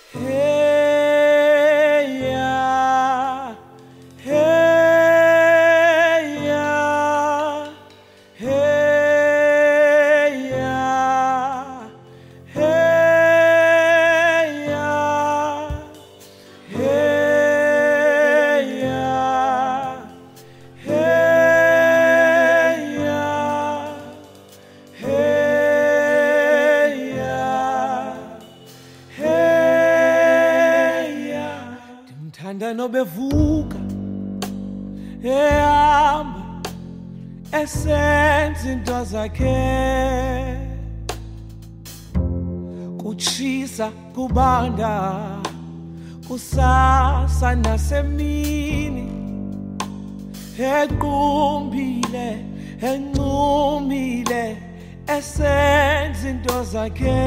Hey ya, hey ya, hey ya, hey ya, hey ya, hey ya, hey ya. Ndimthanda nobevuka ehamba esenza into zakhe, kutshisa kubanda kusasa nasemini, equmbile encumile esenza into zakhe,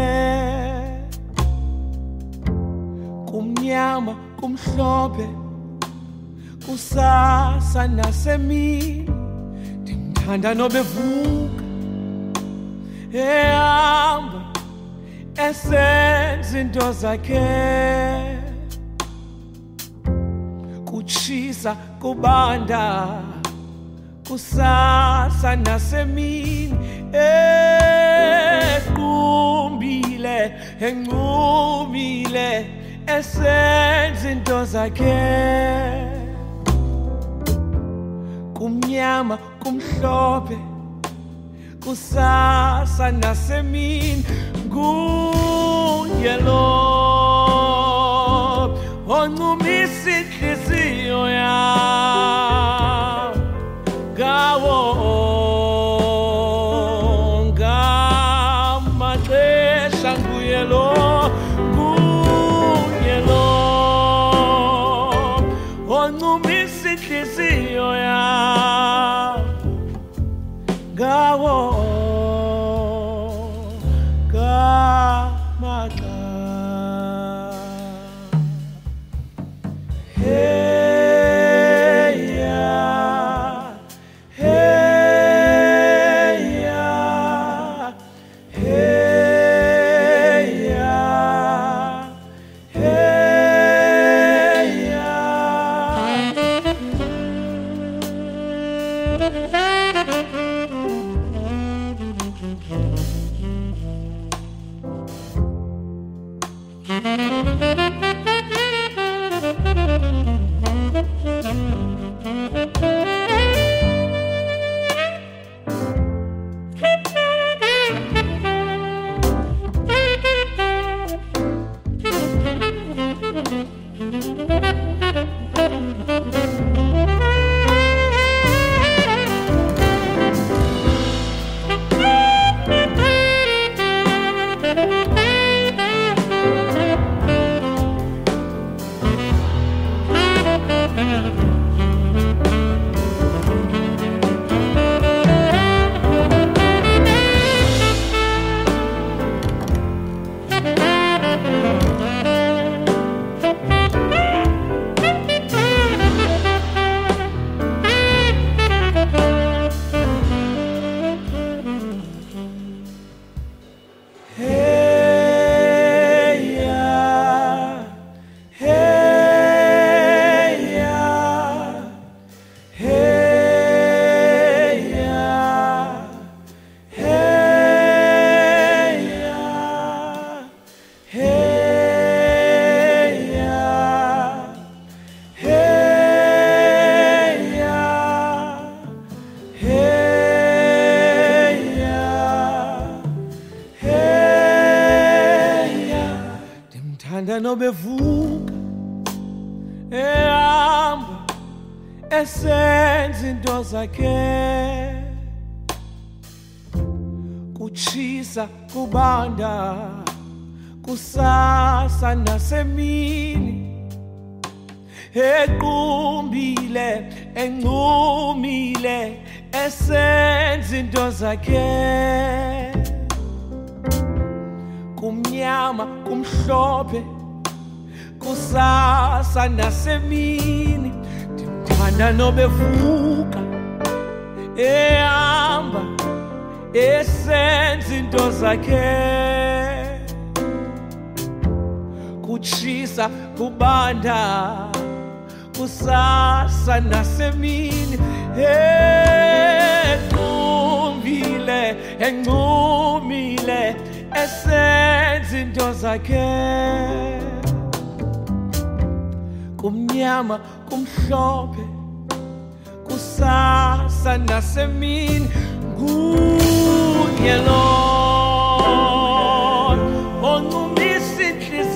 kumnyama kumhlophe kusasa nasemini. Ndimthanda nobevuka ehamba esenza into zakhe, kutshisa kubanda kusasa nasemini, equmbile encumile esenza into zakhe, kumnyama kumhlophe kusasa nasemini. Nguye lo oncumisa inhliziyo yam ngawo ngamaxesha. Nguye lo oncumisa inhliziyo yam ngawo ngamaxa. Hey ya, hey ya, hey ya, hey ya. Ndimthanda nobevuka ehamba esenza into zakhe, kutshisa kubanda kusasa nasemini, equmbile encumile esenza into zakhe, kumnyama kumhlophe kusasa nasemini. Ndimthanda nobevuka ehamba esenza into zakhe, kuchisa kubanda kusasa nasemini encumile esenza into zakhe kumnyama kumhlophe kusasa nasemini nguye lo oncumisa inhliziyo